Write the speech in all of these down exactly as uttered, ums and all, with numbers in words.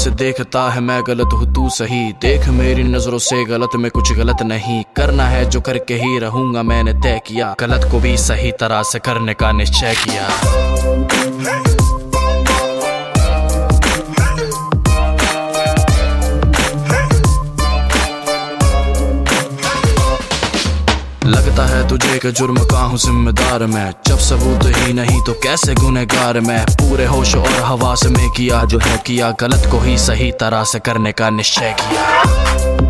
से देखता है मैं गलत हूँ तू सही। देख मेरी नजरों से गलत में कुछ गलत नहीं, करना है जो करके ही रहूंगा मैंने तय किया। गलत को भी सही तरह से करने का निश्चय किया। लगता है तुझे कि जुर्म का हूँ जिम्मेदार मैं, जब सबूत ही नहीं तो कैसे गुनहगार मैं। पूरे होश और हवास में किया जो है किया, गलत को ही सही तरह से करने का निश्चय किया।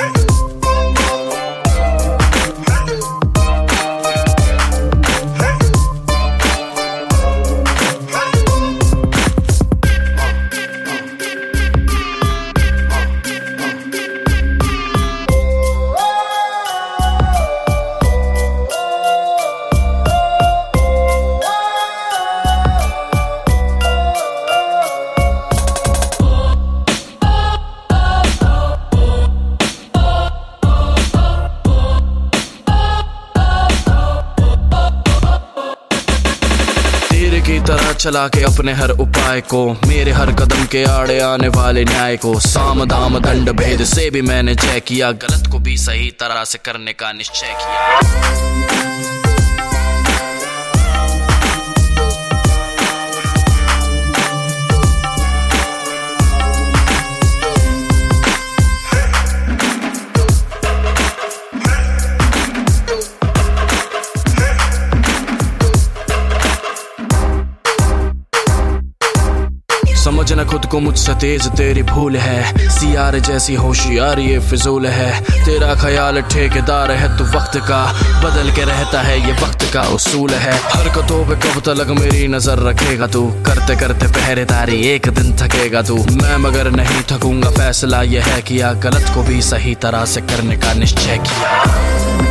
की तरह चला के अपने हर उपाय को, मेरे हर कदम के आड़े आने वाले न्याय को। साम दाम दंड भेद से भी मैंने जय किया, गलत को भी सही तरह से करने का निश्चय किया। समझना खुद को मुझसे तेज तेरी भूल है, सियार जैसी होशियारी ये फिजूल है। तेरा ख्याल ठेकेदार है तू वक्त का, बदल के रहता है ये वक्त का उसूल है। हरकतों पे कब तक मेरी नजर रखेगा तू, करते करते पहरेदारी एक दिन थकेगा तू। मैं मगर नहीं थकूंगा, फैसला ये है किया, गलत को भी सही तरह से करने का निश्चय किया।